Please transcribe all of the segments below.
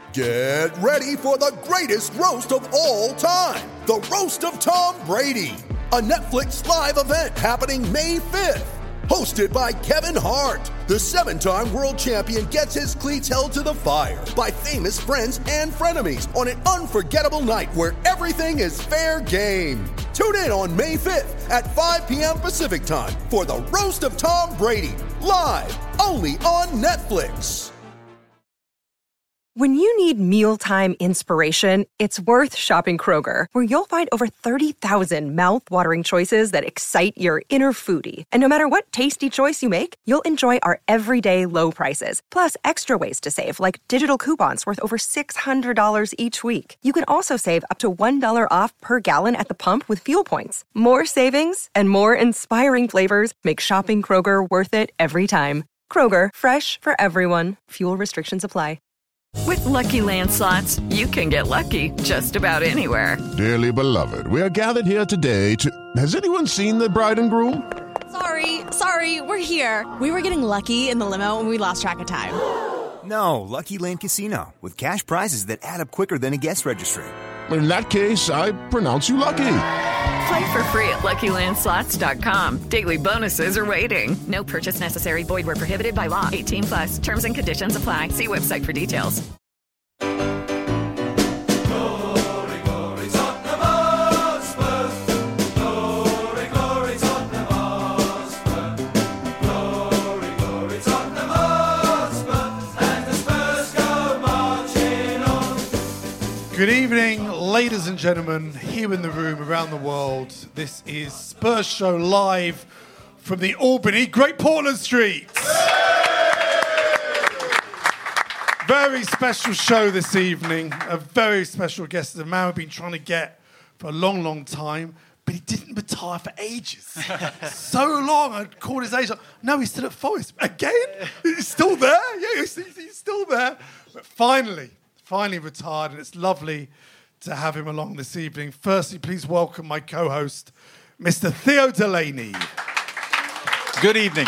Get ready for the greatest roast of all time, the Roast of Tom Brady, a Netflix live event happening May 5th. Hosted by Kevin Hart, the 7-time world champion gets his cleats held to the fire by famous friends and frenemies on an unforgettable night where everything is fair game. Tune in on May 5th at 5 p.m. Pacific time for the Roast of Tom Brady, live only on Netflix. When you need mealtime inspiration, it's worth shopping Kroger, where you'll find over 30,000 mouth-watering choices that excite your inner foodie. And no matter what tasty choice you make, you'll enjoy our everyday low prices, plus extra ways to save, like digital coupons worth over $600 each week. You can also save up to $1 off per gallon at the pump with fuel points. More savings and more inspiring flavors make shopping Kroger worth it every time. Kroger, fresh for everyone. Fuel restrictions apply. With Lucky Land Slots, you can get lucky just about anywhere. Dearly beloved, we are gathered here today to... Has anyone seen the bride and groom? Sorry, we're here. We were getting lucky in the limo and we lost track of time. No, Lucky Land Casino, with cash prizes that add up quicker than a guest registry. In that case, I pronounce you lucky. Play for free at LuckyLandSlots.com. Daily bonuses are waiting. No purchase necessary. Void where prohibited by law. 18+. Terms and conditions apply. See website for details. Good evening, ladies and gentlemen, here in the room, around the world. This is Spurs Show live from the Albany Great Portland Street. Very special show this evening. A very special guest, a man we've been trying to get for a long, long time, but he didn't retire for ages. So long, I'd called his age. No, he's still at Forest. Again? He's still there? Yeah, he's still there. But finally retired, and it's lovely to have him along this evening. Firstly, please welcome my co-host, Mr. Theo Delaney. Good evening.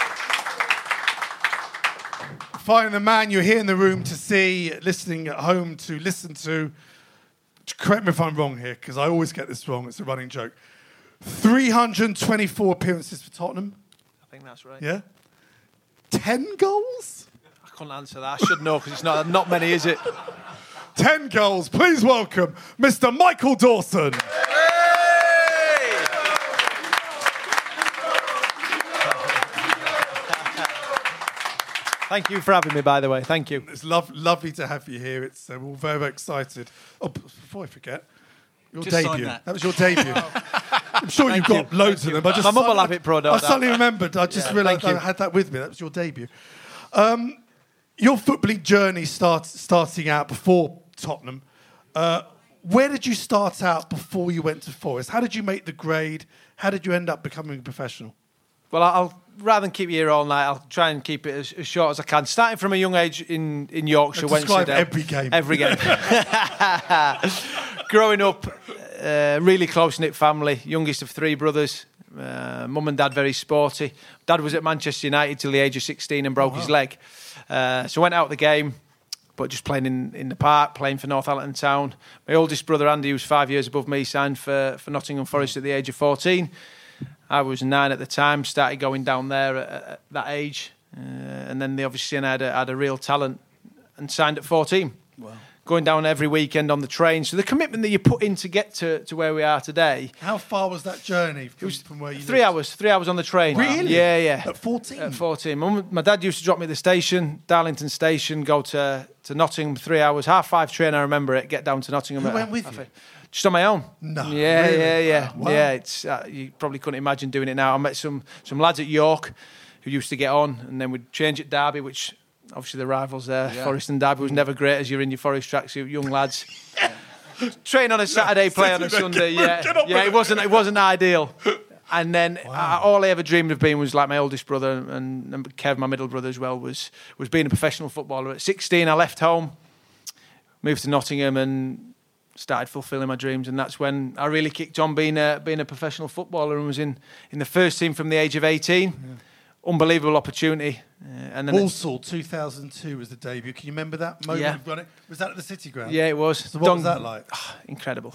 Finally, the man you're here in the room to see, listening at home to listen to. Correct me if I'm wrong here, because I always get this wrong. It's a running joke. 324 appearances for Tottenham. I think that's right. Yeah? 10 goals? I couldn't answer that. I should know, because it's not many, is it? 10 goals. Please welcome Mr. Michael Dawson. Thank you for having me, by the way. Thank you. It's lovely to have you here. It's we're all very, very excited. Oh, before I forget, your Just debut. that Was your debut. I'm sure you've got loads of them. My mum will have it proud of I that. suddenly remembered. I just realised I had that with me. That was your debut. Your footballing journey starting out before Tottenham. Where did you start out before you went to Forest? How did you make the grade? How did you end up becoming a professional? Well, I'll rather than keep you here all night, I'll try and keep it as short as I can. Starting from a young age in Yorkshire. Describe every game. Every game. Growing up, really close-knit family, youngest of 3 brothers. Mum and dad very sporty. Dad was at Manchester United till the age of 16 and broke his leg. So went out the game, but just playing in the park, playing for Northampton Town. My oldest brother Andy, who's 5 years above me, signed for Nottingham Forest at the age of 14. I was 9 at the time, started going down there at that age. And then they obviously seen I had a real talent and signed at 14. Wow. Going down every weekend on the train. So the commitment that you put in to get to where we are today. How far was that journey from where you lived? 3 hours. 3 hours on the train. Really? Yeah. At 14? At 14. My dad used to drop me at the station, Darlington Station, go to Nottingham, 3 hours, 5:30 train, I remember it, get down to Nottingham. Who went with you? Just on my own. No. Yeah, really? yeah. Wow. Yeah, it's you probably couldn't imagine doing it now. I met some lads at York who used to get on, and then we'd change at Derby, which obviously the rivals there, Forest and Derby, was never great as you're in your Forest tracksuit, young lads. Train on a Saturday, play on a Sunday. It wasn't ideal. And then all I ever dreamed of being was like my oldest brother and Kev, my middle brother as well, was being a professional footballer. At 16, I left home, moved to Nottingham, and started fulfilling my dreams, and that's when I really kicked on being a professional footballer and was in the first team from the age of 18. unbelievable opportunity. And then Walsall 2002 was the debut. Can you remember that moment? Yeah. You've got it? Was that at the City Ground? Yeah, it was. So what was that like? Incredible.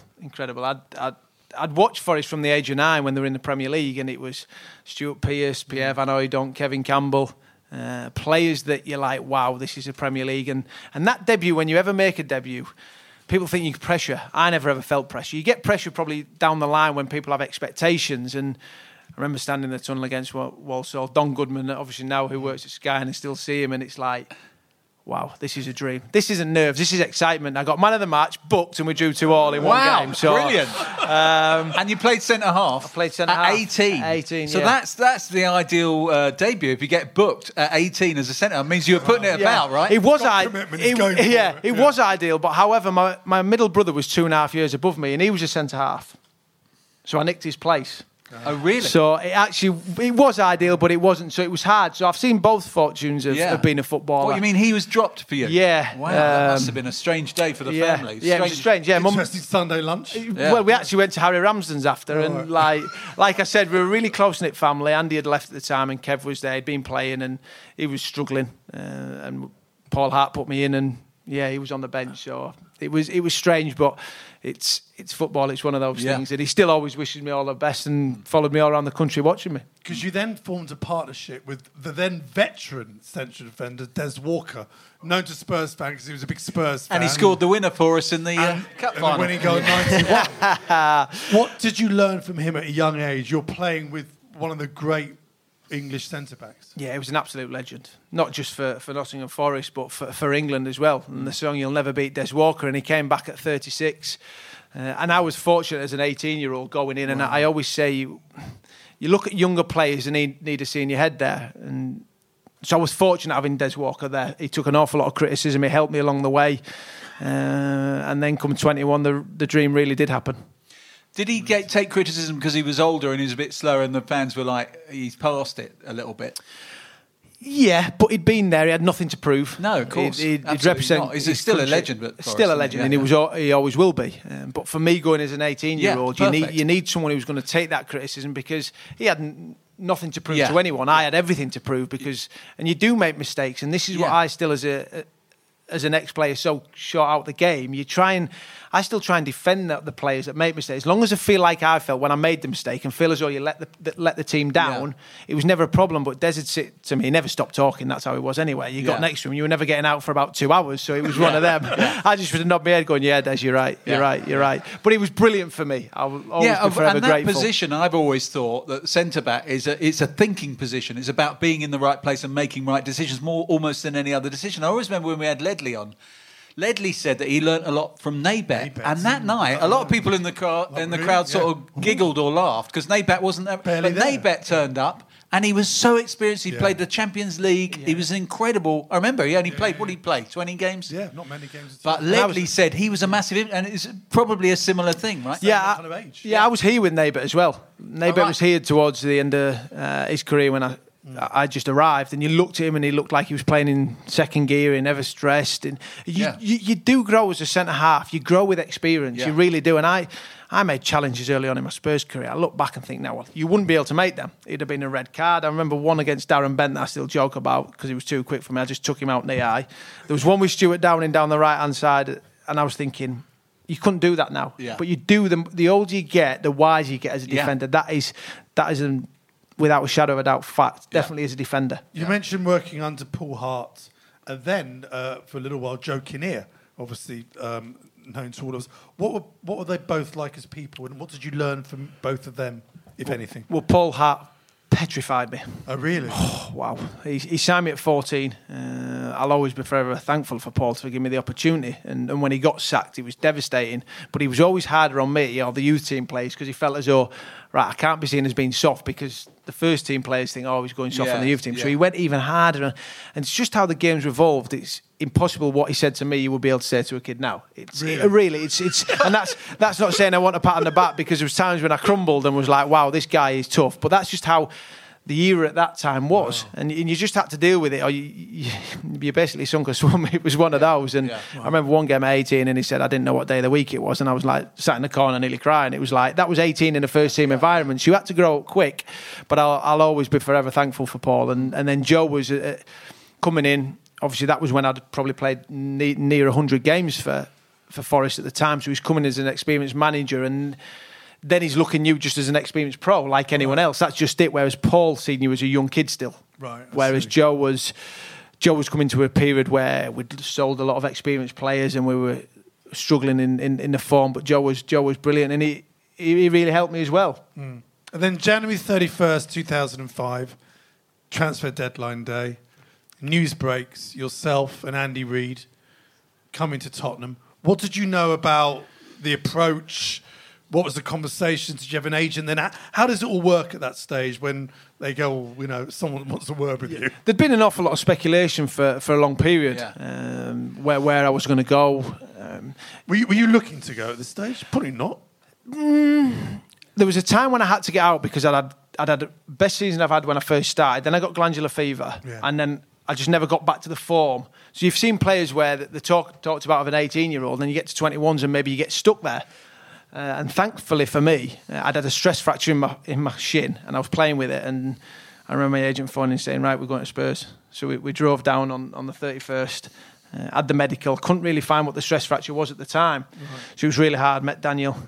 I'd watched Forest from the age of 9 when they were in the Premier League, and it was Stuart Pearce, Pierre Van Hooijdonk, Kevin Campbell, players that you're like, wow, this is a Premier League. And that debut, when you ever make a debut, people think you can pressure. I never ever felt pressure. You get pressure probably down the line when people have expectations. And I remember standing in the tunnel against Walsall. Don Goodman, obviously now who works at Sky, and I still see him, and it's like, wow, this is a dream. This isn't nerves, this is excitement. I got man of the match, booked, and we drew 2-2 in one game. So, brilliant. And you played centre-half. I played centre-half. At 18. 18, so yeah. that's the ideal debut. If you get booked at 18 as a centre, it means you were putting it about, right? It was was ideal, but however, my middle brother was 2.5 years above me, and he was a centre-half. So I nicked his place. Oh, really? So it was ideal, but it wasn't. So it was hard. So I've seen both fortunes of being a footballer. What, you mean he was dropped for you? Yeah. Wow, that must have been a strange day for the family. Yeah, it was strange. Yeah, Interesting Sunday lunch. Well, we actually went to Harry Ramsden's after, and like I said, we were a really close-knit family. Andy had left at the time, and Kev was there. He'd been playing, and he was struggling. And Paul Hart put me in, and he was on the bench. So it was strange, but it's football. It's one of those things, and he still always wishes me all the best and followed me all around the country watching me. Because you then formed a partnership with the then veteran central defender Des Walker, known to Spurs fans because he was a big Spurs fan. And he scored the winner for us in the cup final. The winning goal in 91. What did you learn from him at a young age? You're playing with one of the great English centre-backs. Yeah, he was an absolute legend. Not just for Nottingham Forest, but for England as well. And the song You'll Never Beat Des Walker, and he came back at 36. And I was fortunate as an 18-year-old going in, and I always say you look at younger players and need to see in your head there. And so I was fortunate having Des Walker there. He took an awful lot of criticism. He helped me along the way. And then come 21, the dream really did happen. Did he take criticism because he was older and he was a bit slower and the fans were like, he's past it a little bit? Yeah, but he'd been there. He had nothing to prove. No, of course. He'd represent. Not. He's still a legend, but still a legend, and he always will be. But for me, going as an 18-year-old, you need someone who's going to take that criticism, because he had nothing to prove to anyone. I had everything to prove, and you do make mistakes, and this is what I still as an ex-player so short out the game, I still try and defend the players that make mistakes. As long as I feel like I felt when I made the mistake and feel as though you let the team down, it was never a problem. But Des would sit to me, he never stopped talking. That's how he was anyway. You got next to him, you were never getting out for about 2 hours, so it was one of them. I just would have nodded my head going, yeah, Des, you're right. But it was brilliant for me. I will always be forever grateful. And that position, I've always thought that centre-back it's a thinking position. It's about being in the right place and making right decisions, more almost than any other decision. I always remember when we had Ledley on. Ledley said that he learnt a lot from Nabat, and that night, a lot of people in the crowd sort of giggled or laughed because Nabat wasn't there. But Nabat turned up, and he was so experienced. He played the Champions League. He was incredible. I remember he only played, what did he play, 20 games? Yeah, not many games. But Ledley said he was a massive, and it's probably a similar thing, right? I was here with Nabat as well. Nabat was here towards the end of his career when I just arrived, and you looked at him and he looked like he was playing in second gear, he never stressed. And you do grow as a centre-half. You grow with experience. You really do. And I made challenges early on in my Spurs career. I look back and think, now, well, you wouldn't be able to make them. It'd have been a red card. I remember one against Darren Bent that I still joke about because he was too quick for me. I just took him out in the eye. There was one with Stuart Downing down the right-hand side, and I was thinking, you couldn't do that now. But you do them. The older you get, the wiser you get as a defender. That is without a shadow of a doubt, fact. Definitely as a defender. You mentioned working under Paul Hart, and then for a little while Joe Kinnear, obviously known to all of us. What were they both like as people, and what did you learn from both of them, if anything? Well, Paul Hart petrified me. Oh, really? Oh, wow. He signed me at 14. I'll always be forever thankful for Paul to give me the opportunity. And when he got sacked, it was devastating. But he was always harder on me, or the youth team players, because he felt as though, right, I can't be seen as being soft, because the first team players think, oh, he's going soft on the youth team. So he went even harder. And it's just how the game's evolved. It's impossible what he said to me you would be able to say to a kid now. It's and that's not saying I want a pat on the back, because there was times when I crumbled and was like, wow, this guy is tough. But that's just how the era at that time was, and you just had to deal with it, or you basically sunk or swum. It was one of those. And I remember one game at 18, and he said I didn't know what day of the week it was, and I was like sat in the corner nearly crying. It was like that was 18 in a first team environment, so you had to grow up quick. But I'll always be forever thankful for Paul. And then Joe was coming in. Obviously, that was when I'd probably played near 100 games for Forest at the time. So he was coming as an experienced manager, and then he's looking you just as an experienced pro, like anyone else. That's just it. Whereas Paul seen you as a young kid still. Right. Whereas Joe was coming to a period where we'd sold a lot of experienced players and we were struggling in the form. But Joe was brilliant, and he really helped me as well. And then January 31st, 2005, transfer deadline day. News breaks. Yourself and Andy Reid coming to Tottenham. What did you know about the approach? What was the conversation? Did you have an agent? Then how does it all work at that stage when they go, someone wants to work with you? There'd been an awful lot of speculation for a long period where I was going to go. Were you looking to go at this stage? Probably not. There was a time when I had to get out because I'd had the best season I've had when I first started. Then I got glandular fever, and then I just never got back to the form. So you've seen players where they talked about of an 18-year-old, and then you get to 21s and maybe you get stuck there. And thankfully for me, I'd had a stress fracture in my shin, and I was playing with it. And I remember my agent phoning and saying, "Right, we're going to Spurs." So we drove down on the 31st, had the medical. Couldn't really find what the stress fracture was at the time. So it was really hard. Met Daniel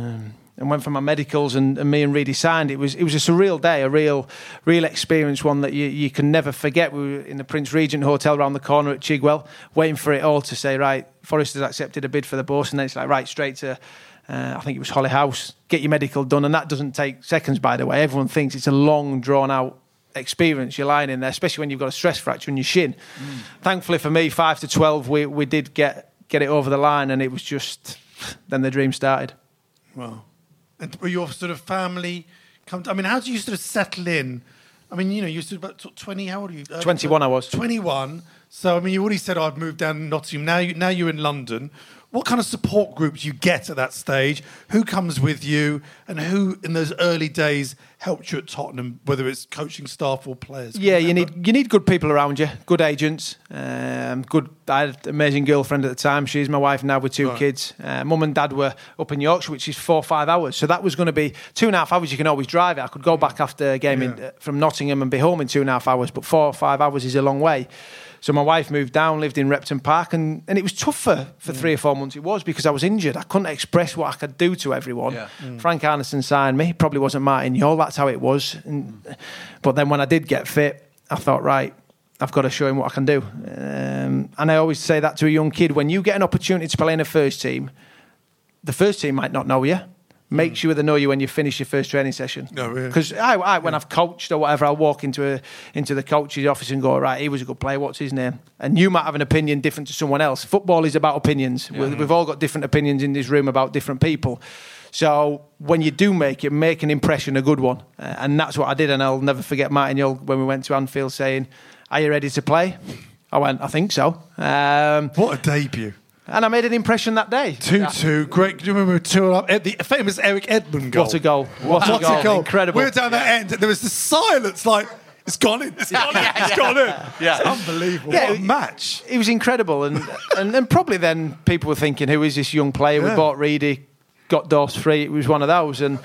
and went for my medicals, and me and Reedy signed. It was a surreal day, a real experience, one that you can never forget. We were in the Prince Regent Hotel around the corner at Chigwell, waiting for it all to say, right, Forest has accepted a bid for the bus, and then it's like, right, straight to... I think it was Holly House, get your medical done, and that doesn't take seconds, by the way. Everyone thinks it's a long, drawn-out experience. You're lying in there, especially when you've got a stress fracture in your shin. Thankfully for me, 5 to 12, we did get it over the line, and it was just... Then the dream started. Wow. And were your sort of family... how do you sort of settle in? You're sort of about 20, how old are you? 21 I was. 21. So, you already said I've moved down to Nottingham. Now you're in London. What kind of support groups you get at that stage? Who comes with you? And who, in those early days, helped you at Tottenham, whether it's coaching staff or players? Yeah, you need good people around you, good agents. I had an amazing girlfriend at the time. She's my wife now with 2 kids. Mum and Dad were up in Yorkshire, which is 4 or 5 hours. So that was going to be 2.5 hours. You can always drive it. I could go back after a game from Nottingham and be home in 2.5 hours, but 4 or 5 hours is a long way. So my wife moved down, lived in Repton Park, and it was tough for 3 or 4 months. It was because I was injured. I couldn't express what I could do to everyone. Frank Arneson signed me. It probably wasn't Martin Yole. That's how it was. But then when I did get fit, I thought, right, I've got to show him what I can do. And I always say that to a young kid. When you get an opportunity to play in a first team, the first team might not know you. Make sure they know you when you finish your first training session. No, really? Because when I've coached or whatever, I'll walk into the coach's office and go, right, he was a good player, what's his name? And you might have an opinion different to someone else. Football is about opinions. We've all got different opinions in this room about different people. So when you do make an impression, a good one. And that's what I did. And I'll never forget Martin Yole when we went to Anfield saying, "Are you ready to play?" I went, "I think so." What a debut. And I made an impression that day. 2-2, great. Do you remember the famous Eric Edmund goal? What a goal. What a goal. Incredible. We were down that end, there was this silence like, it's gone in, it's gone in, it's gone in. Yeah. It's unbelievable. Yeah, what a match. It was incredible. And probably then people were thinking, who is this young player? We bought Reedy, got Dorse free. It was one of those. And...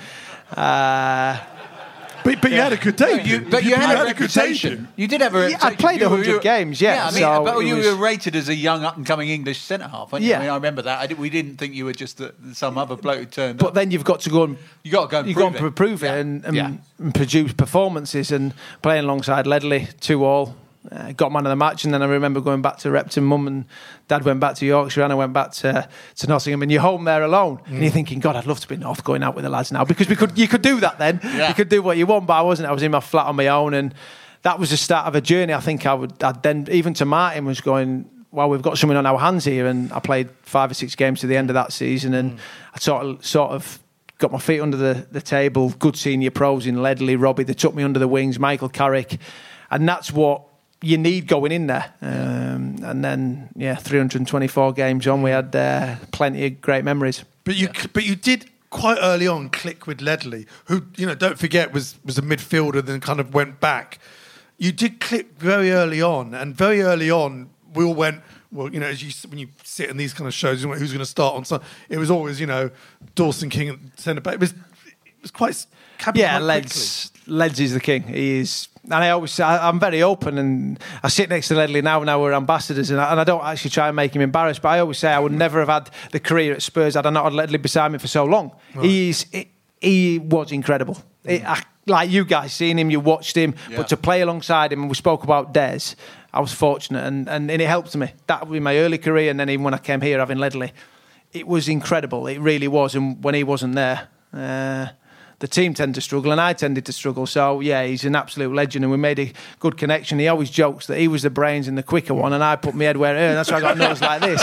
But you had a good day. You had a reputation. You did have a reputation. I played 100 games, but you were rated as a young, up-and-coming English centre-half, weren't you? I remember that. We didn't think you were just some other bloke who turned up. But then you've got to go and... You've got to go and prove it and produce performances, and playing alongside Ledley, 2-2. Got man of the match, and then I remember going back to Repton. Mum and Dad went back to Yorkshire, and I went back to Nottingham, and you're home there alone, and you're thinking, God, I'd love to be north going out with the lads now, because you could do that then. You could do what you want, but I wasn't. I was in my flat on my own, and that was the start of a journey. I think I'd then, even to Martin, was going, well, we've got something on our hands here, and I played 5 or 6 games to the end of that season, and I sort of got my feet under the table. Good senior pros in Ledley, Robbie, they took me under the wings, Michael Carrick, and that's what you need going in there. And then 324 games on, we had plenty of great memories. But you did quite early on click with Ledley, who, don't forget, was a midfielder, then kind of went back. You did click very early on, and very early on, we all went, well, when you sit in these kind of shows, who's going to start on Sunday? It was always, Dawson King at centre back. It was quite... Leds is the king. He is, and I always say I'm very open, and I sit next to Ledley now we're ambassadors, and I don't actually try and make him embarrassed. But I always say I would never have had the career at Spurs had I not had Ledley beside me for so long. Right. He was incredible. Like you guys seen him, you watched him, but to play alongside him, and we spoke about Des, I was fortunate, and it helped me. That was my early career, and then even when I came here having Ledley, it was incredible. It really was, and when he wasn't there. The team tended to struggle and I tended to struggle. So, he's an absolute legend and we made a good connection. He always jokes that he was the brains and the quicker one and I put my head where it is. That's why I got nose like this.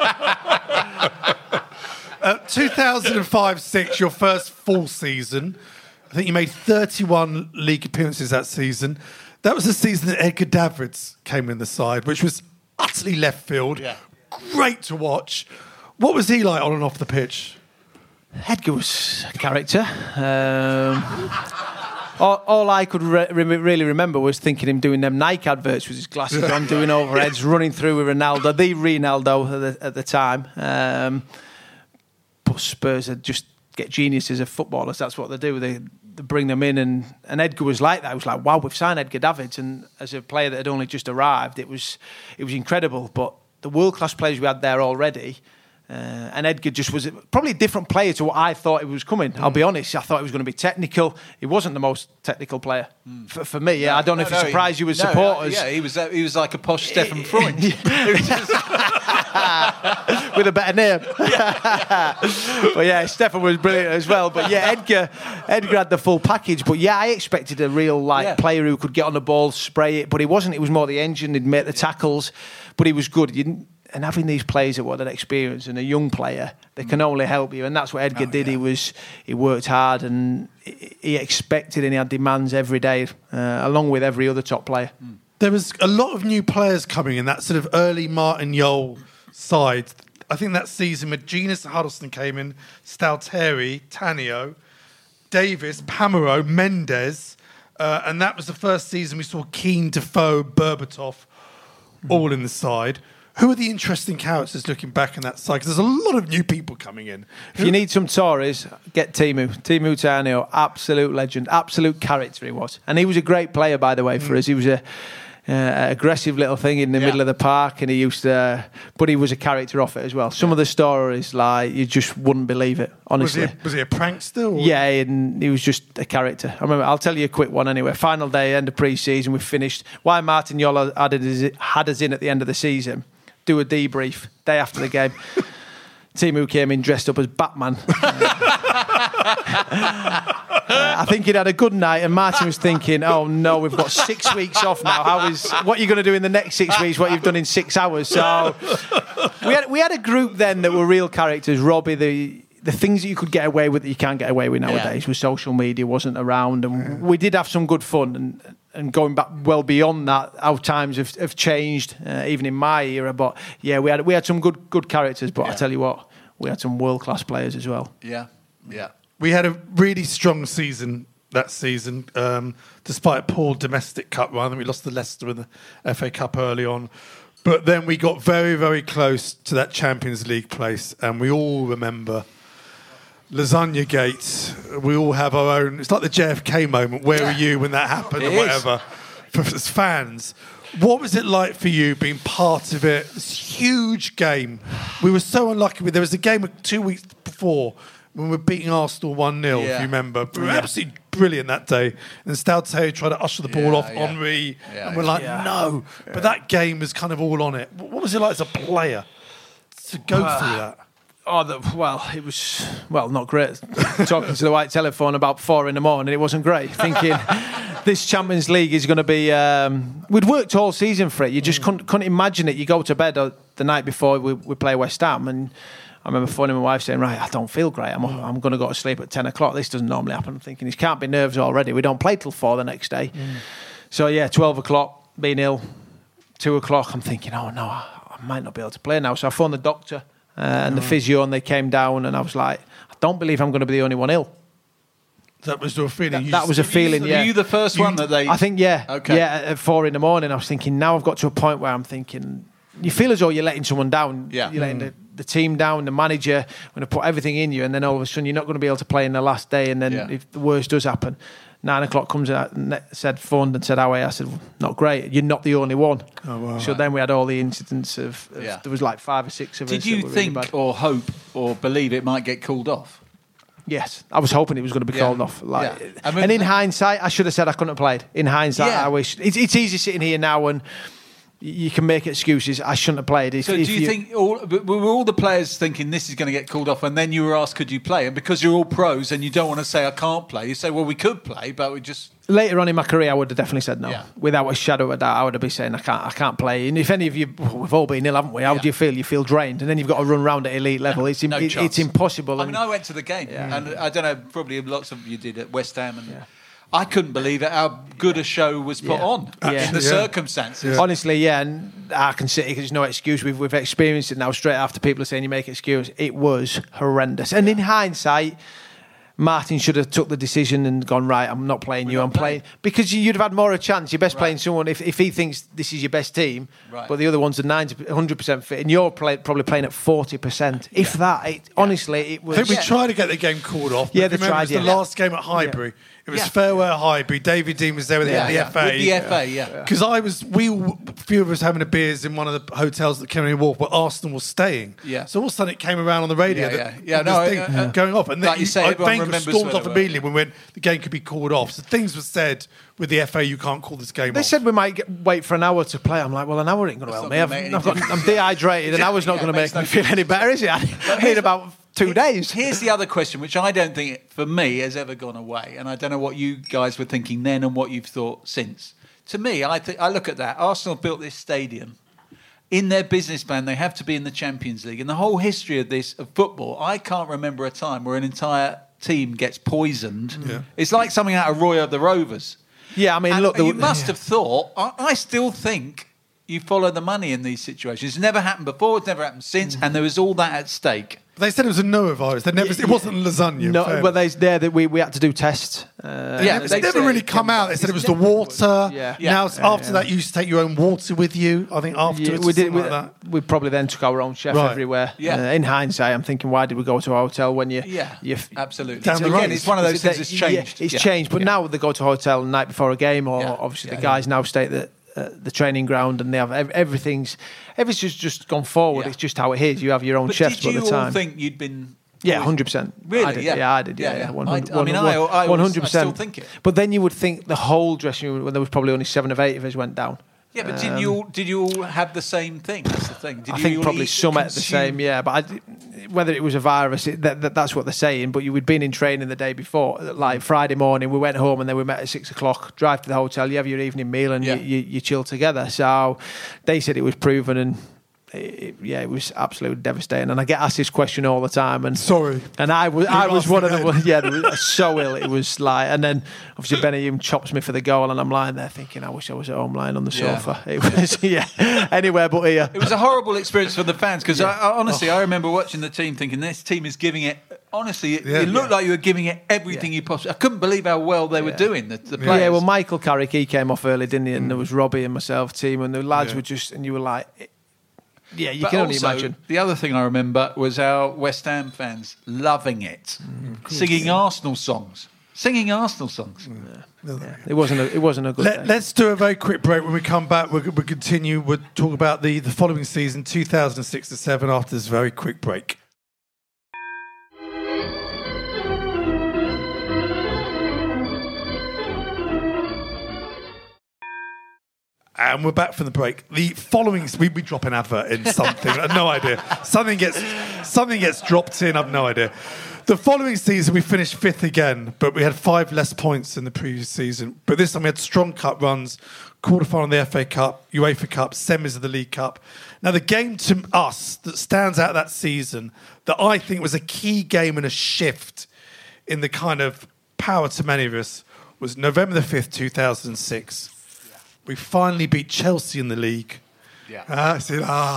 2005-06, your first full season. I think you made 31 league appearances that season. That was the season that Edgar Davids came in the side, which was utterly left field. Yeah. Great to watch. What was he like on and off the pitch? Edgar was a character. All I could really remember was thinking him doing them Nike adverts with his glasses on, doing overheads, running through with Ronaldo, the Ronaldo at the time. But Spurs had just get geniuses of footballers. That's what they do. They bring them in, and Edgar was like that. It was like, wow, we've signed Edgar Davids, and as a player that had only just arrived, it was incredible. But the world class players we had there already. And Edgar just was probably a different player to what I thought he was coming. I'll be honest, I thought he was going to be technical. He wasn't the most technical player for me. I don't know if he surprised you as supporters. He was like a posh Stefan Freund. With a better name. But Stefan was brilliant as well. But Edgar had the full package. But I expected a real player who could get on the ball, spray it. But he wasn't. He was more the engine. He'd make the tackles. But he was good. And having these players that had experience and a young player, they can only help you. And that's what Edgar did. He worked hard and he expected and he had demands every day, along with every other top player. There was a lot of new players coming in that sort of early Martin Jol side. I think that season with Genius Huddleston came in, Stalteri, Tanio, Davis, Pamero, Mendes, and that was the first season we saw Keane, Defoe, Berbatov all in the side. Who are the interesting characters looking back in that side? Because there's a lot of new people coming in. If you need some Tories, get Timu Tanio, absolute legend, absolute character he was. And he was a great player, by the way, for us. He was a aggressive little thing in the middle of the park, and he used to, but he was a character off it as well. Some of the stories, you just wouldn't believe it, honestly. Was he a prankster? Or? Yeah, and he was just a character. I remember, I'll tell you a quick one anyway. Final day, end of pre-season, we finished. Why Martin Jol had us in at the end of the season, do a debrief day after the game. Timu came in dressed up as Batman. I think he'd had a good night, and Martin was thinking, oh no, we've got 6 weeks off now. What are you going to do in the next 6 weeks, what you've done in 6 hours? So we had a group then that were real characters. Robbie, the things that you could get away with that you can't get away with nowadays, with social media wasn't around, and we did have some good fun, and going back well beyond that, our times have changed, even in my era. But we had some good characters. But I tell you what, we had some world class players as well. Yeah. We had a really strong season that season, despite a poor domestic cup run. We lost to Leicester in the FA Cup early on, but then we got very, very close to that Champions League place, and we all remember Lasagna Gate. We all have our own. It's like the JFK moment. Where were you when that happened, or whatever? As fans, what was it like for you being part of it? This huge game. We were so unlucky. There was a game 2 weeks before when we were beating Arsenal 1-0. If you remember, we were absolutely brilliant that day. And Stalteri tried to usher the ball off Henry, and we're like, no. But that game was kind of all on it. What was it like as a player to go through that? It was not great. Talking to the white telephone about 4 a.m, it wasn't great. Thinking this Champions League is going to be. We'd worked all season for it. You just couldn't imagine it. You go to bed the night before we play West Ham, and I remember phoning my wife saying, "Right, I don't feel great. I'm going to go to sleep at 10 o'clock. This doesn't normally happen." I'm thinking, "This can't be nerves already. We don't play till 4 the next day." So 12 o'clock, being ill. 2 o'clock, I'm thinking, "Oh no, I might not be able to play now." So I phoned the doctor. and the physio, and they came down, and I was like, I don't believe I'm going to be the only one ill. That was your feeling. That was a feeling. Yeah. Were you the first one that they? I think yeah. Okay. Yeah, at 4 a.m, I was thinking. Now I've got to a point where I'm thinking, you feel as though you're letting someone down. Yeah. You're letting the team down, the manager, going to put everything in you, and then all of a sudden you're not going to be able to play in the last day, and then if the worst does happen. 9 o'clock comes out and phoned and said, how are you? I said, well, not great. You're not the only one. Oh, wow. So then we had all the incidents of there was like 5 or 6 of us. Did you think really or hope or believe it might get called off? Yes, I was hoping it was going to be called off. And in hindsight, I should have said I couldn't have played. In hindsight, I wish. It's easy sitting here now and you can make excuses. I shouldn't have played. So do you think were all the players thinking this is going to get called off, and then you were asked, could you play? And because you're all pros and you don't want to say I can't play, you say, well, we could play, but we just... Later on in my career, I would have definitely said no. Yeah. Without a shadow of a doubt, I would have been saying I can't play. And if any of you, we've all been ill, haven't we? How do you feel? You feel drained, and then you've got to run around at elite level. It's impossible. I mean, I went to the game, and I don't know, probably lots of you did at West Ham, and I couldn't believe it, how good a show was put on in the circumstances. Honestly, and I can sit here because there's no excuse. We've experienced it now. Straight after people are saying you make excuse, it was horrendous. And in hindsight, Martin should have took the decision and gone, right, I'm not playing you, I'm playing. Because you'd have had more of a chance. You're best playing someone if he thinks this is your best team, but the other ones are 100% fit, and you're probably playing at 40%. If that, honestly, it was... I think we tried to get the game called off. Yeah, they tried. It was the last game at Highbury. It was Fairwear Highbury. David Dean was there with the FA. With the FA, Because a few of us having a beers in one of the hotels at Kennedy Wharf where Arsenal was staying. Yeah. So all of a sudden it came around on the radio going off. And like you say, Wenger stormed off immediately when we went, the game could be called off. So things were said with the FA, you can't call this game off. They said we might wait for an hour to play. I'm like, well, an hour ain't going to help me. I'm dehydrated. An hour's not going to make me feel any better, is it? I need about 2 days. Here's the other question, which I don't think, for me, has ever gone away. And I don't know what you guys were thinking then and what you've thought since. To me, I look at that. Arsenal built this stadium. In their business plan, they have to be in the Champions League. And the whole history of football, I can't remember a time where an entire team gets poisoned. Yeah. It's like something out of Roy of the Rovers. Yeah, I mean, look... You must have thought... I still think you follow the money in these situations. It's never happened before, it's never happened since, and there was all that at stake. They said it was a norovirus. It wasn't lasagna. No, but we had to do tests. It's never really come out. They said it was the water. Now, after that, you used to take your own water with you. I think afterwards, we did. Like that. We probably then took our own chef everywhere. In hindsight, I'm thinking, why did we go to a hotel when you? Absolutely. Down the road. Again, it's one of those things that's changed. It's changed, but now they go to a hotel the night before a game, or obviously the guys now stay at the training ground, and they have everything's just gone forward. It's just how it is. You have your own chefs by the time. Did you all think you'd been? Yeah, 100%. Really? I did. Yeah. 100%. I still think it. But then you would think the whole dressing room, when there was probably only 7 or 8 of us, went down. Yeah, but did you all have the same thing? That's the thing. I think probably some at the same. Yeah, but whether it was a virus, that's what they're saying. But we'd been in training the day before, like Friday morning. We went home and then we met at 6 o'clock. Drive to the hotel. You have your evening meal and you chill together. So they said it was proven and. It was absolutely devastating, and I get asked this question all the time. And sorry, and I was one of them. Yeah, they were so ill. It was like, and then obviously Benny Hume chops me for the goal, and I'm lying there thinking, I wish I was at home lying on the sofa. It was anywhere but here. It was a horrible experience for the fans because honestly, I remember watching the team thinking this team is giving it. Honestly, it looked like you were giving it everything you possibly. I couldn't believe how well they were doing. The players. Yeah, well, Michael Carrick, he came off early, didn't he? And there was Robbie and myself, team, and the lads were just, and you were like. Yeah, you can only imagine. The other thing I remember was our West Ham fans loving it, singing Arsenal songs. It wasn't a good day. Let's do a very quick break. When we come back, we'll continue. We'll talk about the following season, 2006-07, after this very quick break. And we're back from the break. The following, we drop an advert in something. I have no idea. Something gets dropped in. I have no idea. The following season, we finished 5th again, but we had 5 less points than the previous season. But this time we had strong cup runs, quarter-final of the FA Cup, UEFA Cup, semis of the League Cup. Now, the game to us that stands out that season, that I think was a key game and a shift in the kind of power to many of us, was November the 5th, 2006. We finally beat Chelsea in the league. Yeah. How did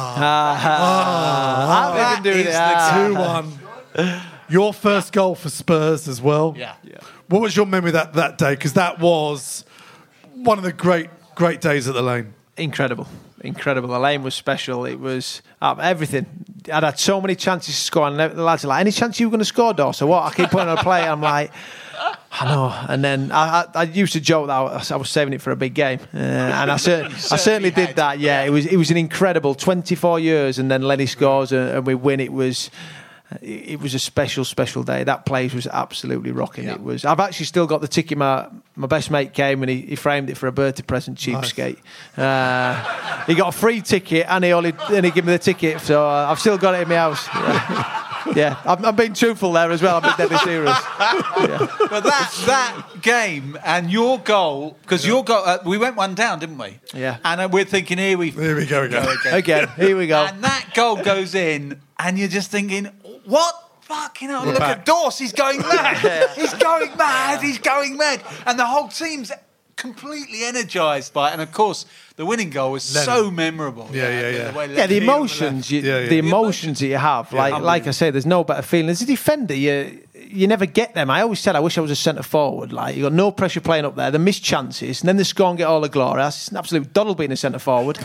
we do that? 2-1. Your first goal for Spurs as well. Yeah. What was your memory that day? Because that was one of the great days at the Lane. Incredible. The lane was special. It was everything. I'd had so many chances to score, and the lads are like, "Any chance you were going to score, Dawes?" So what? I keep putting on a play. I'm like, I know. And then I used to joke that I was saving it for a big game, and I certainly did that. Yeah, it was an incredible 24 years, and then Lenny scores and we win. It was a special day. That place was absolutely rocking. Yeah. It was. I've actually still got the ticket. My best mate came and he framed it for a birthday present. Cheapskate. He got a free ticket and he gave me the ticket. So I've still got it in my house. Yeah, I'm being truthful there as well. I'm being deadly serious. Yeah. But that game and your goal, because your goal, we went one down, didn't we? Yeah. And we're thinking, here we go again. Here we go. And that goal goes in, and you're just thinking, what? Fucking hell, look back. at Dawes, he's going mad. He's going mad. And the whole team's completely energised by it. And of course, the winning goal was so memorable. Yeah. The emotions, the emotions that you have. Like I say, there's no better feeling. As a defender, you never get them. I always said I wish I was a centre forward. Like, you got no pressure playing up there. They miss chances, and then they score and get all the glory. That's an absolute doddle being a centre forward.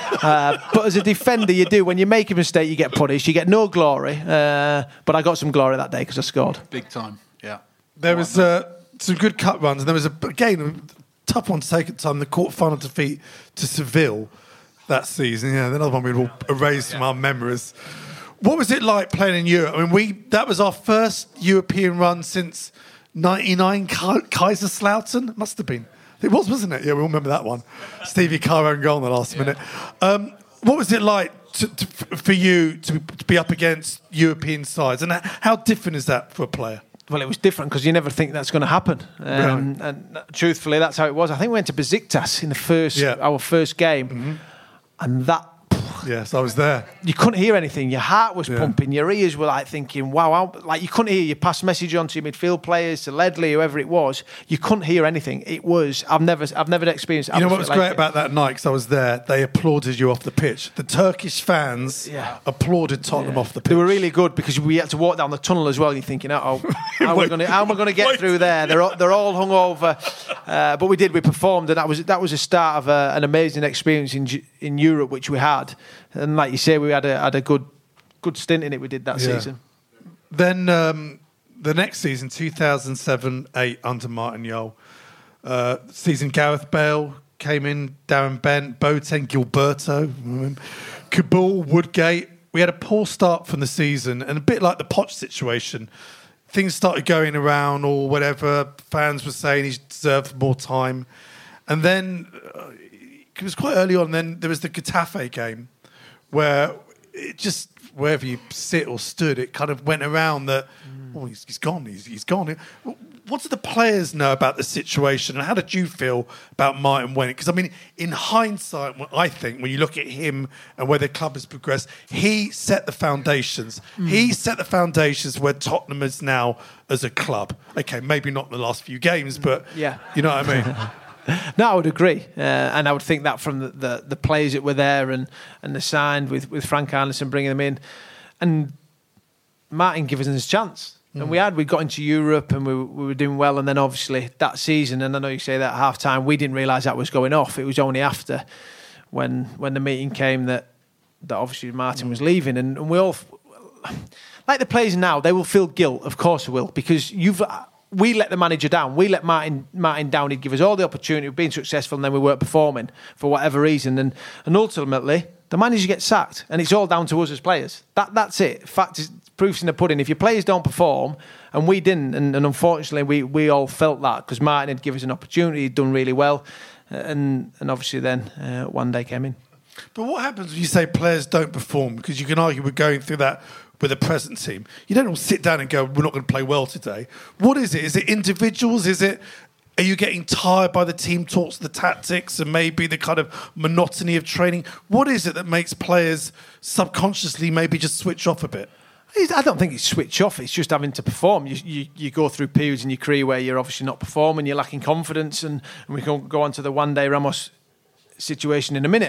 But as a defender, you do. When you make a mistake, you get punished. You get no glory. But I got some glory that day because I scored. Big time. Yeah. There was some good cut runs, and there was a tough one to take at the time. The quarter-final defeat to Seville that season. Yeah, another one we'd all erase from our memories. What was it like playing in Europe? I mean, that was our first European run since '99. Kaiserslautern must have been. It was, wasn't it? Yeah, we all remember that one. Stevie Carr own goal in the last minute. What was it like for you to be up against European sides, and how different is that for a player? Well, it was different because you never think that's going to happen. And truthfully, that's how it was. I think we went to Besiktas in our first game, and that. Yes, I was there. You couldn't hear anything. Your heart was pumping. Your ears were like thinking, wow. Like, you couldn't hear. You passed message on to your midfield players, to Ledley, whoever it was. You couldn't hear anything. It was. I've never experienced. You know what was great about that night? Because I was there. They applauded you off the pitch. The Turkish fans applauded Tottenham off the pitch. They were really good because we had to walk down the tunnel as well. You're thinking, how am I going to get through there? They're all hung over. But we did. We performed, and that was a start of an amazing experience in Europe, which we had. And like you say, we had a good stint in it. We did that season. Then the next season, 2007-8, under Martin Jol, season Gareth Bale came in, Darren Bent, Boateng, Gilberto, Kabul, Woodgate. We had a poor start from the season, and a bit like the Poch situation, things started going around or whatever. Fans were saying he deserved more time, and then it was quite early on. Then there was the Getafe game, where it just, wherever you sit or stood, it kind of went around that, he's gone, he's gone. What do the players know about the situation, and how did you feel about Martin Wenning? Because, I mean, in hindsight, I think, when you look at him and where the club has progressed, he set the foundations. He set the foundations where Tottenham is now as a club. Okay, maybe not in the last few games, but you know what I mean? No, I would agree, and I would think that from the players that were there and they signed with Frank Anderson, bringing them in, and Martin giving us a chance. And we got into Europe and we were doing well, and then obviously that season, and I know you say that at half time, we didn't realise that was going off. It was only after when the meeting came that obviously Martin was leaving, and we all, like the players now, they will feel guilt. Of course they will, because we let the manager down. We let Martin down. He'd give us all the opportunity of being successful, and then we weren't performing for whatever reason. And ultimately, the manager gets sacked, and it's all down to us as players. That's it. Fact is, proof's in the pudding. If your players don't perform, and we didn't, and unfortunately we all felt that because Martin had given us an opportunity. He'd done really well, and obviously then one day came in. But what happens when you say players don't perform? Because you can argue we're going through that with the present team. You don't all sit down and go, we're not going to play well today. What is it? Is it individuals? Are you getting tired by the team talks, the tactics, and maybe the kind of monotony of training? What is it that makes players subconsciously maybe just switch off a bit? I don't think it's switch off. It's just having to perform. You go through periods in your career where you're obviously not performing, you're lacking confidence, and we can go on to the one day Ramos situation in a minute.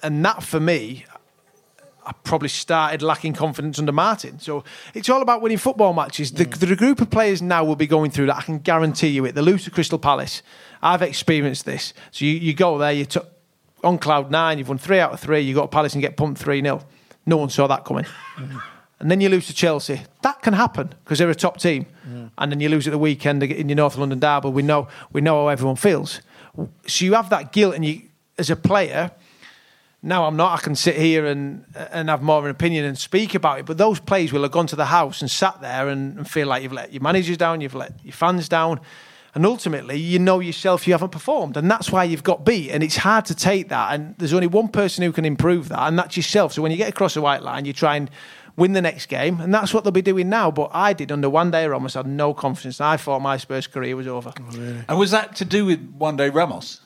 And that, for me, I probably started lacking confidence under Martin. So it's all about winning football matches. The group of players now will be going through that. I can guarantee you it. They lose to Crystal Palace. I've experienced this. So you go there, you're on cloud 9, you've won 3 out of 3, you go to Palace and get pumped 3-0. No one saw that coming. And then you lose to Chelsea. That can happen because they're a top team. And then you lose at the weekend in your North London derby. We know how everyone feels. So you have that guilt, and you, as a player... Now I'm not. I can sit here and have more of an opinion and speak about it. But those players will have gone to the house and sat there and feel like you've let your managers down, you've let your fans down. And ultimately, you know yourself you haven't performed. And that's why you've got beat. And it's hard to take that. And there's only one person who can improve that, and that's yourself. So when you get across the white line, you try and win the next game. And that's what they'll be doing now. But I did under Juande Ramos. I had no confidence. I thought my Spurs career was over. Oh, really? And was that to do with Juande Ramos?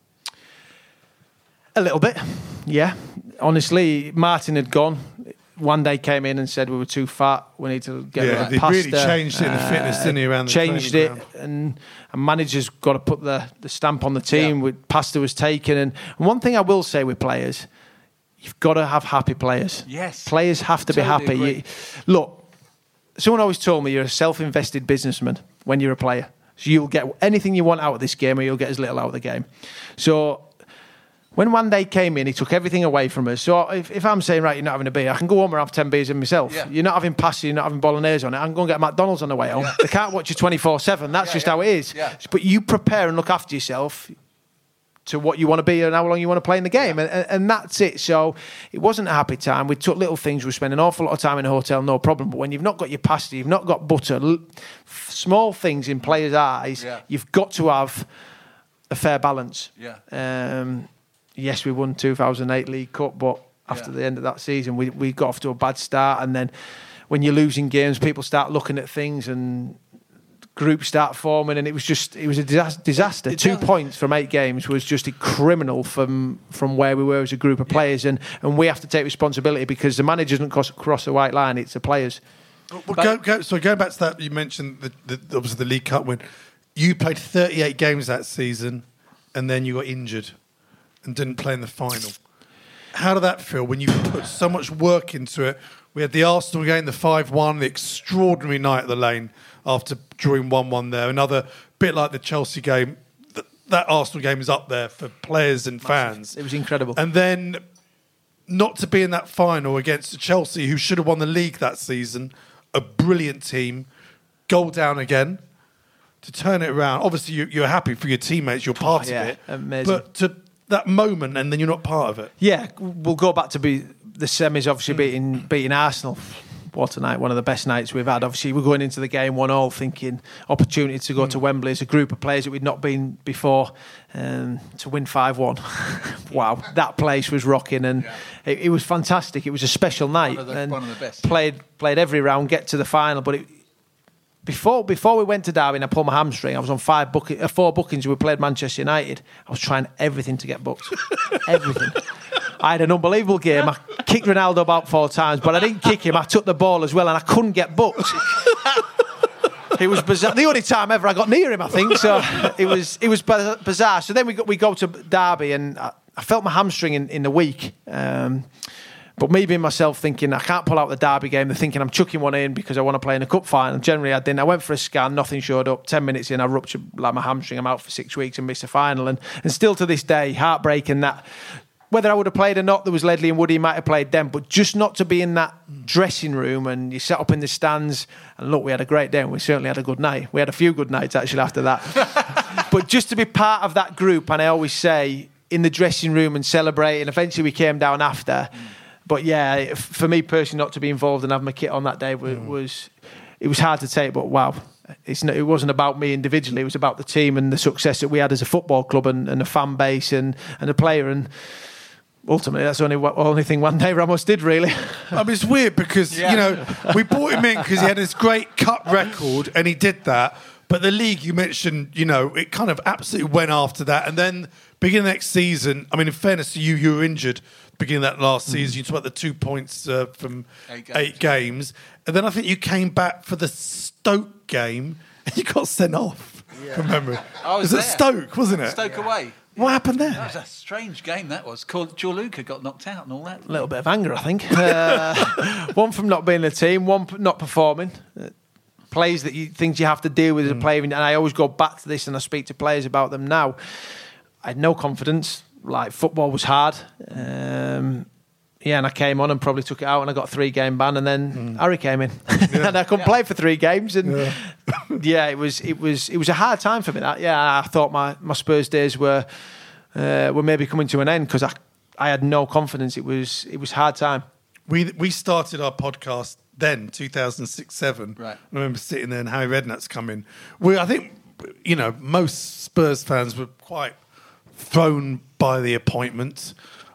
A little bit, yeah. Honestly, Martin had gone. One day came in and said we were too fat. We need to get rid of they pasta. really changed it in the fitness, didn't he? Around the changed it, and managers got to put the stamp on the team. With pasta was taken, and one thing I will say with players, you've got to have happy players. Yes, players have to be happy. Look, someone always told me you're a self-invested businessman when you're a player. So you'll get anything you want out of this game, or you'll get as little out of the game. So. When one day came in, he took everything away from us. So if I'm saying, right, you're not having a beer, I can go home and have 10 beers in myself. Yeah. You're not having pasta, you're not having bolognese on it. I can go and get McDonald's on the way home. Yeah. They can't watch you 24/7. That's just how it is. Yeah. But you prepare and look after yourself to what you want to be and how long you want to play in the game. Yeah. And that's it. So it wasn't a happy time. We took little things. We spent an awful lot of time in a hotel, no problem. But when you've not got your pasta, you've not got butter, small things in players' eyes, you've got to have a fair balance. Yeah. Yes, we won 2008 League Cup, but after the end of that season, we got off to a bad start. And then when you're losing games, people start looking at things and groups start forming, and it was a disaster. 2 points from 8 games was just a criminal from where we were as a group of players, and we have to take responsibility because the manager doesn't cross the white line; it's the players. So going back to that, you mentioned obviously the League Cup win. You played 38 games that season, and then you got injured and didn't play in the final. How did that feel when you put so much work into it? We had the Arsenal game, the 5-1, the extraordinary night at the Lane after drawing 1-1 there. Another bit like the Chelsea game. That Arsenal game is up there for players and fans. It was incredible. And then not to be in that final against Chelsea, who should have won the league that season, a brilliant team, goal down again, to turn it around. Obviously, you're happy for your teammates, you're part of it. Amazing. But to that moment, and then you're not part of it. Yeah, we'll go back to the semis, obviously beating Arsenal. What a night, one of the best nights we've had. Obviously, we're going into the game 1-1 thinking opportunity to go to Wembley as a group of players that we'd not been before, to win 5-1. Wow, that place was rocking, and it was fantastic. It was a special night. One of the best. Played every round, get to the final, but Before we went to Derby and I pulled my hamstring, I was on 4 bookings. We played Manchester United. I was trying everything to get booked. Everything. I had an unbelievable game. I kicked Ronaldo about 4 times, but I didn't kick him. I took the ball as well, and I couldn't get booked. It was bizarre. The only time ever I got near him, I think. So it was bizarre. So then we go to Derby, and I felt my hamstring in the week. But me being myself thinking, I can't pull out the Derby game. They're thinking I'm chucking one in because I want to play in a cup final. Generally, I didn't. I went for a scan, nothing showed up. 10 minutes in, I ruptured like my hamstring. I'm out for 6 weeks and missed a final. And still to this day, heartbreaking that whether I would have played or not, there was Ledley and Woody might have played them. But just not to be in that dressing room and you sat up in the stands. And look, we had a great day and we certainly had a good night. We had a few good nights actually after that. But just to be part of that group, and I always say, in the dressing room and celebrate. And eventually we came down after. But yeah, for me personally, not to be involved and have my kit on that day was hard to take. But wow, it wasn't about me individually. It was about the team and the success that we had as a football club and a fan base and a player. And ultimately, that's the only thing Juande Ramos did, really. I mean, it's weird because we brought him in because he had this great cup record and he did that. But the league you mentioned, it kind of absolutely went after that. And then beginning next season, I mean, in fairness to you were injured beginning of that last season. You talked about the 2 points from 8 games. And then I think you came back for the Stoke game and you got sent off from memory. I was it Stoke, wasn't it? Stoke away. What happened there? That was a strange game. That was. Gianluca got knocked out and all that. A little bit of anger, I think. One from not being in the team, one not performing. Plays that things you have to deal with as a player, and I always go back to this, and I speak to players about them now. I had no confidence. Like, football was hard. And I came on and probably took it out, and I got a 3-game ban, and then Harry came in, and I couldn't play for 3 games, and it was a hard time for me. That I thought my Spurs days were maybe coming to an end because I had no confidence. It was a hard time. We started our podcast then, 2006-07. Right. I remember sitting there and Harry Redknapp's come in. I think, most Spurs fans were quite thrown by the appointment.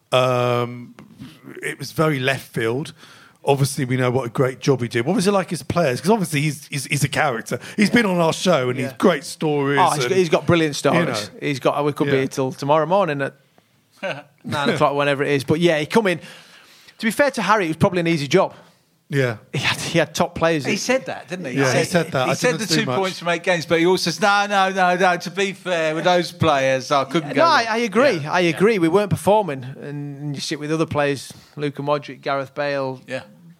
It was very left field. Obviously, we know what a great job he did. What was it like as players? Because obviously he's a character. He's been on our show and he's great stories. He's got brilliant stories. We could be here till tomorrow morning at 9 o'clock, whenever it is. But he come in. To be fair to Harry, it was probably an easy job. Yeah. He had top players. He said that, didn't he? Yeah, he said that. He said the 2 points from 8 games, but he also says, no, to be fair, with those players, I couldn't go. No, I agree. Yeah. I agree. We weren't performing. And you sit with other players, Luka Modric, Gareth Bale. Yeah.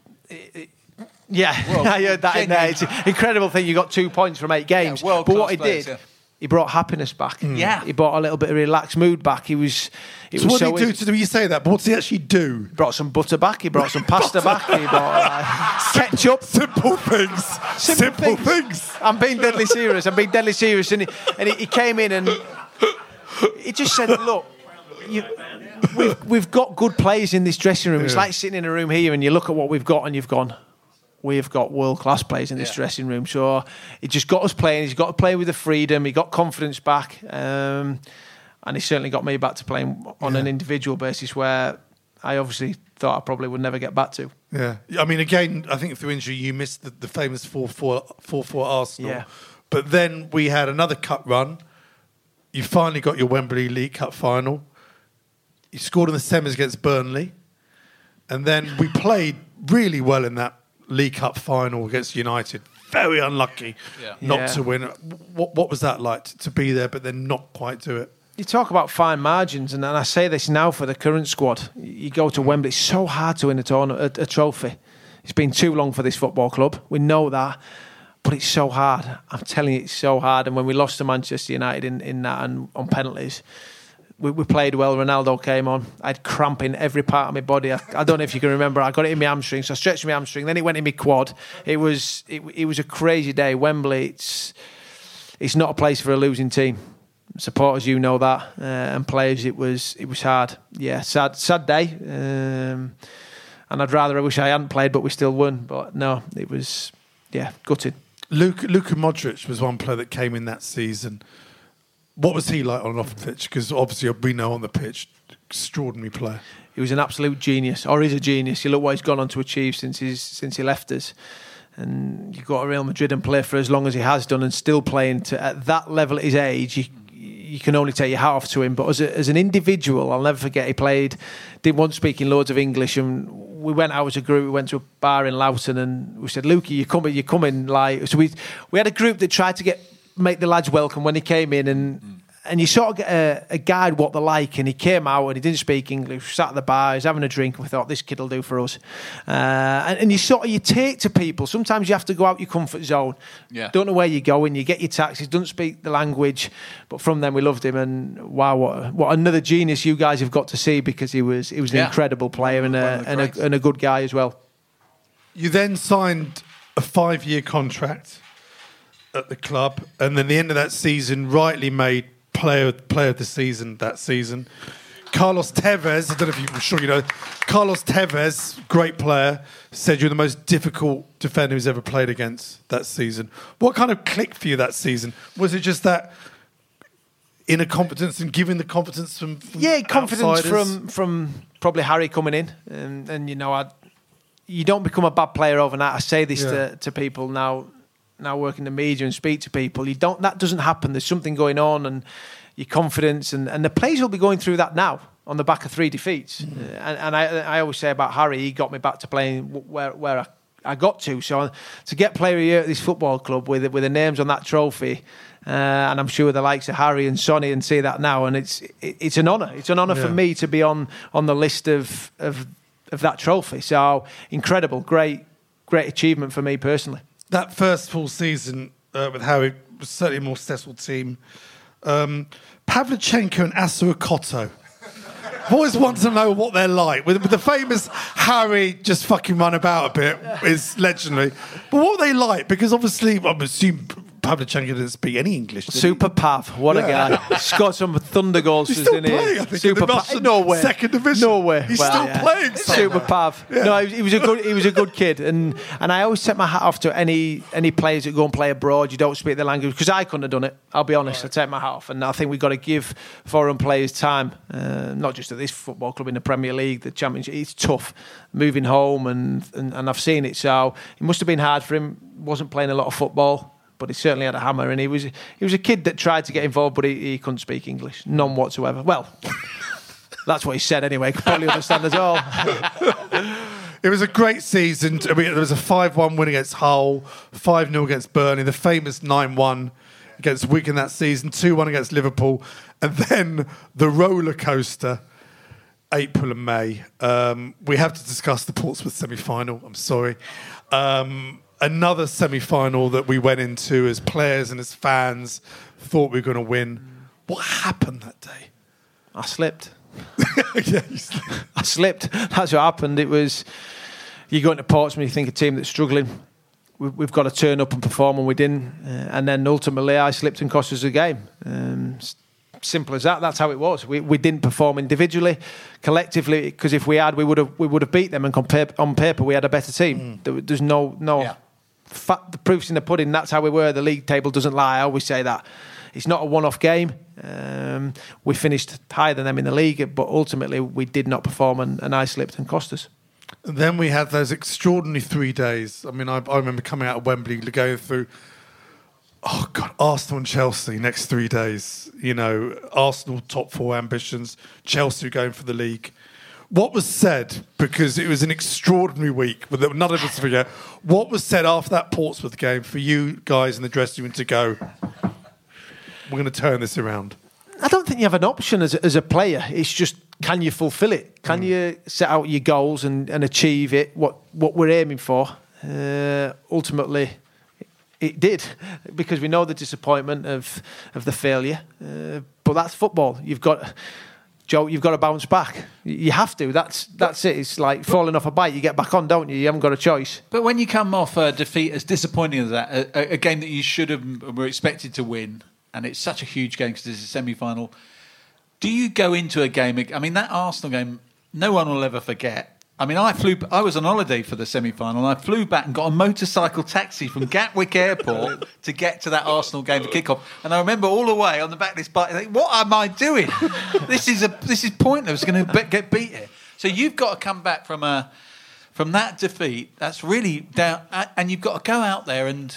Well, I heard that in there. It's an incredible thing. You got 2 points from 8 games. But what he did, he brought happiness back. Yeah. He brought a little bit of relaxed mood back. What did he do to do? You say that, but what did he actually do? He brought some butter back. He brought some pasta back. He brought ketchup. Simple things. Simple things. I'm being deadly serious. And he came in and he just said, look, we've got good players in this dressing room. It's like sitting in a room here and you look at what we've got and you've gone, we've got world-class players in this dressing room. So he just got us playing. He's got to play with the freedom. He got confidence back. And he certainly got me back to playing on an individual basis where I obviously thought I probably would never get back to. Yeah. I mean, again, I think through injury you missed the famous 4-4 Arsenal. Yeah. But then we had another cup run. You finally got your Wembley League Cup final. You scored in the semis against Burnley. And then we played really well in that League Cup final against United. Very unlucky not to win. What was that like to be there but then not quite do it? You talk about fine margins, and I say this now for the current squad. You go to Wembley, it's so hard to win a trophy. It's been too long for this football club. We know that, but it's so hard. I'm telling you, it's so hard. And when we lost to Manchester United in that and on penalties, we played well. Ronaldo came on. I had cramp in every part of my body. I don't know if you can remember. I got it in my hamstring, so I stretched my hamstring. Then it went in my quad. It was a crazy day. Wembley, it's not a place for a losing team. Supporters, you know that, and players, it was hard. Yeah, sad day, and I wish I hadn't played, but we still won. But no, it was gutted. Luka Modric was one player that came in that season. What was he like on and off the pitch? Because obviously we know on the pitch, extraordinary player. He was an absolute genius, or is a genius. You look what he's gone on to achieve since he left us. And you go to Real Madrid and play for as long as he has done, and still playing at that level at his age. You can only take your hat off to him. But as an individual, I'll never forget, he didn't want speaking loads of English, and we went out as a group. We went to a bar in Loughton, and we said, "Lukey, you're coming." Like, so we had a group that tried to make the lads welcome when he came in, and you sort of get a guide what they're like. And he came out and he didn't speak English. We sat at the bar, he was having a drink, and we thought, this kid will do for us. And you take to people. Sometimes you have to go out your comfort zone. Yeah. Don't know where you're going. You get your taxis, don't speak the language. But from then we loved him. And wow, what another genius you guys have got to see, because he was an incredible player and a good guy as well. You then signed a 5-year contract at the club, and then the end of that season rightly made player of the season that season. Carlos Tevez, I'm sure you know, Carlos Tevez, great player, said you're the most difficult defender who's ever played against that season. What kind of clicked for you that season? Was it just that inner confidence and giving the confidence from confidence outsiders? from probably Harry coming in, and you don't become a bad player overnight. I say this to people now work in the media and speak to people. That doesn't happen. There's something going on, and your confidence, and the players will be going through that now on the back of 3 defeats. And I always say about Harry, he got me back to playing where I got to. So to get Player of the Year at this football club with the names on that trophy, and I'm sure the likes of Harry and Sonny and see that now, and it's an honour. It's an honour for me to be on the list of that trophy. So incredible, great achievement for me personally. That first full season with Harry was certainly a more successful team. Pavlyuchenko and Asuakoto. I've always wanted to know what they're like. With the famous Harry just fucking run about a bit is legendary. But what are they like? Because obviously, I'm assuming Pavlyuchenko didn't speak any English. Super Pav, what a guy. He's got some thunder goals He's still in here. playing, I think, Super in the Russian no way. second division. No way. He's still playing. Super Pav. Yeah. No, he was a good kid, and I always set my hat off to any players that go and play abroad. You don't speak the language, because I couldn't have done it. I'll be honest. I take my hat off, and I think we've got to give foreign players time, not just at this football club, in the Premier League, the Championship. It's tough moving home, and I've seen it. So it must have been hard for him. Wasn't playing a lot of football, but he certainly had a hammer, and he was a kid that tried to get involved, but he couldn't speak English, none whatsoever. Well, that's what he said anyway. Could probably understand as well. It was a great season. I mean, there was a 5-1 win against Hull, 5-0 against Burnley, the famous 9-1 against Wigan that season, 2-1 against Liverpool, and then the roller coaster, April and May. We have to discuss the Portsmouth semi-final. I'm sorry. Another semi-final that we went into as players and as fans thought we were going to win. What happened that day? I slipped. Yeah, you slipped. I slipped. That's what happened. It was, you go into Portsmouth, you think a team that's struggling, we've got to turn up and perform, and we didn't. And then ultimately I slipped and cost us the game. Simple as that. That's how it was. We didn't perform individually, collectively, because if we had, we would have beat them, and on paper we had a better team. There's no. Yeah. The proof's in the pudding. That's how we were. The league table doesn't lie. I always say that. It's not a one-off game. We finished higher than them in the league, but ultimately we did not perform, and I slipped and cost us. And then we had those extraordinary 3 days. I mean, I remember coming out of Wembley, going through, oh God, Arsenal and Chelsea next 3 days. You know, Arsenal top 4 ambitions, Chelsea going for the league. What was said, because it was an extraordinary week, but none of us forget, what was said after that Portsmouth game for you guys in the dressing room to go, we're going to turn this around? I don't think you have an option as a player. It's just, can you fulfil it? Can you set out your goals and achieve it, what we're aiming for? Ultimately, it did, because we know the disappointment of the failure. But that's football. Joe, you've got to bounce back. You have to. That's it. It's like falling off a bike. You get back on, don't you? You haven't got a choice. But when you come off a defeat as disappointing as that, a game that you should have were expected to win, and it's such a huge game because it's a semi-final, do you go into a game? I mean, that Arsenal game, no one will ever forget. I mean, I was on holiday for the semi-final, and I flew back and got a motorcycle taxi from Gatwick Airport to get to that Arsenal game for kickoff. And I remember all the way on the back of this bike, like, what am I doing? This is pointless. I'm going to get beat here. So you've got to come back from that defeat. That's really down, and you've got to go out there and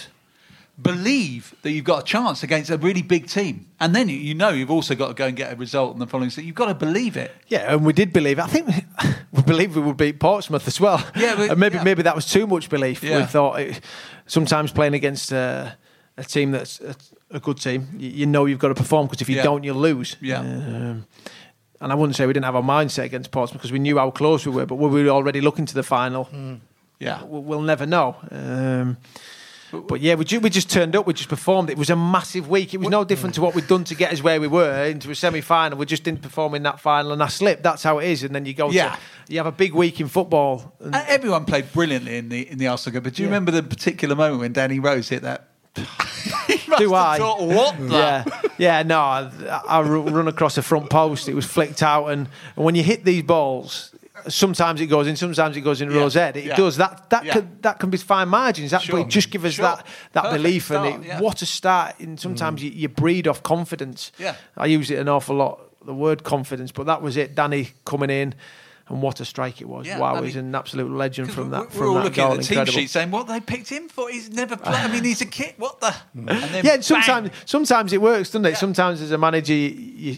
believe that you've got a chance against a really big team. And then you've also got to go and get a result in the following season. You've got to believe it. Yeah, and we did believe it. I think we believed we would beat Portsmouth as well. Yeah, and maybe that was too much belief. Yeah. We thought sometimes playing against a team that's a good team, you know you've got to perform, because if you don't, you'll lose. Yeah. And I wouldn't say we didn't have our mindset against Portsmouth, because we knew how close we were, but were we already looking to the final? Yeah, we'll never know. But yeah, we just turned up, we just performed. It was a massive week. It was no different to what we'd done to get us where we were into a semi-final. We just didn't perform in that final, and I slipped. That's how it is. And then you you have a big week in football. And everyone played brilliantly in the Arsenal game. But do you remember the particular moment when Danny Rose hit that? Do I? Thought, what the? Yeah. No, I run across the front post. It was flicked out, and when you hit these balls, sometimes it goes in, sometimes it goes in Rose head. It does that can be fine margins. But it just give us that belief start, and what a start. And sometimes you breed off confidence. Yeah, I use it an awful lot, the word confidence, but that was it. Danny coming in. And what a strike it was! Yeah, wow, he's an absolute legend from that. We're all looking at the team sheet saying, "What they picked him for? He's never played. I mean, he's a kid. What the?" And sometimes it works, doesn't it? Yeah. Sometimes as a manager, you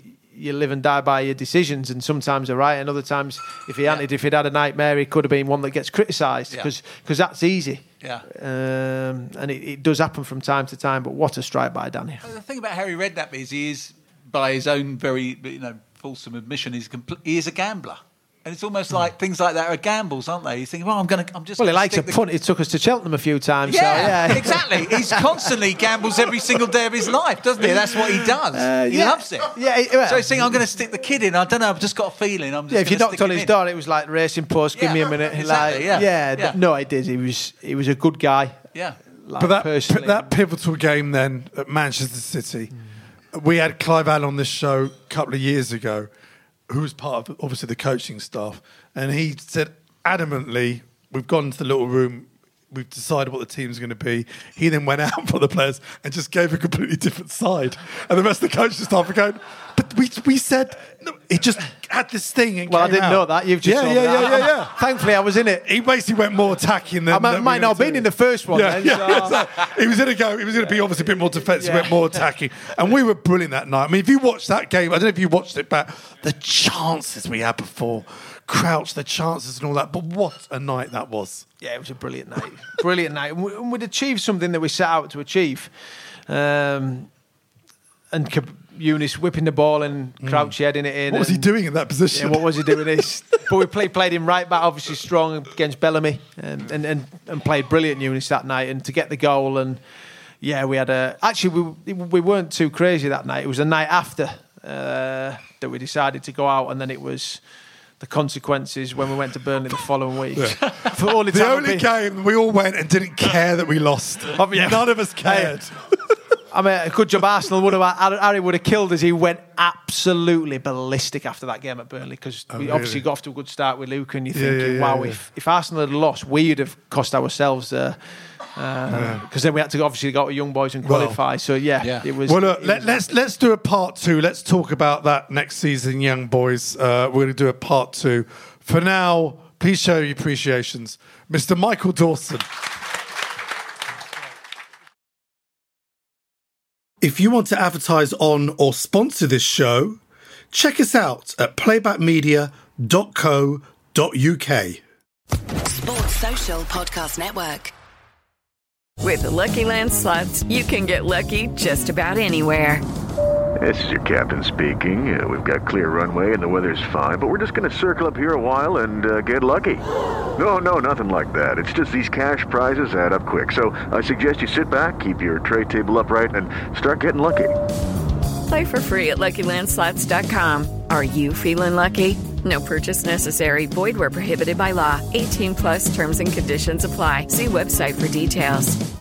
you live and die by your decisions, and sometimes they're right, and other times, if he'd had a nightmare, he could have been one that gets criticised, because that's easy. Yeah. And it does happen from time to time, but what a strike by Danny. The thing about Harry Redknapp is he is, by his own very fulsome admission, he is a gambler. And it's almost like things like that are gambles, aren't they? You think, well, I'm just. Well, he likes a punt. He took us to Cheltenham a few times. Yeah, so, exactly. He's constantly gambles every single day of his life, doesn't he? That's what he does. He loves it. Yeah. So he's saying, I'm going to stick the kid in. I don't know. I've just got a feeling. If you knocked on his door, it was like racing post. Give me a minute. Exactly, No, he did. He was a good guy. Yeah. But that pivotal game then at Manchester City, we had Clive Allen on this show a couple of years ago, who was part of, obviously, the coaching staff. And he said adamantly, we've gone into the little room, we've decided what the team's going to be. He then went out for the players and just gave a completely different side. And the rest of the coaching staff were going, but we said, no, he just had this thing and I didn't know that. You've just told me that. Yeah. Thankfully, I was in it. He basically went more attacking than... I might not have been in the first one then. So he was going to be obviously a bit more defensive, went more attacking. And we were brilliant that night. I mean, if you watched that game, I don't know if you watched it back, the chances we had before, Crouch, the chances and all that, but what a night that was. Yeah, it was a brilliant night. Brilliant night. And we'd achieved something that we set out to achieve. And Eunice whipping the ball and Crouch heading it in. What was he doing in that position? Yeah, what was he doing? But we played him right back, obviously strong against Bellamy, and played brilliant Eunice that night. And to get the goal, and we had we weren't too crazy that night. It was the night after that we decided to go out, and then it was the consequences when we went to Burnley the following week. Yeah. The only game we all went and didn't care that we lost. None of us cared. I mean, a good job Arsenal would have. Harry would have killed us. He went absolutely ballistic after that game at Burnley, because we obviously got off to a good start with Luke, and you're thinking, wow, if Arsenal had lost, we'd have cost ourselves there. Because then we had to obviously go to Young Boys and qualify. It was. Well, look, let's do a part 2. Let's talk about that next season, Young Boys. We're going to do a part 2. For now, please show your appreciations, Mr. Michael Dawson. If you want to advertise on or sponsor this show, check us out at playbackmedia.co.uk. Sports Social Podcast Network. With the Lucky Land Slots, you can get lucky just about anywhere. This is your captain speaking. We've got clear runway and the weather's fine, but we're just going to circle up here a while and get lucky. No, nothing like that. It's just these cash prizes add up quick. So I suggest you sit back, keep your tray table upright, and start getting lucky. Play for free at LuckyLandSlots.com. Are you feeling lucky? No purchase necessary. Void where prohibited by law. 18+ terms and conditions apply. See website for details.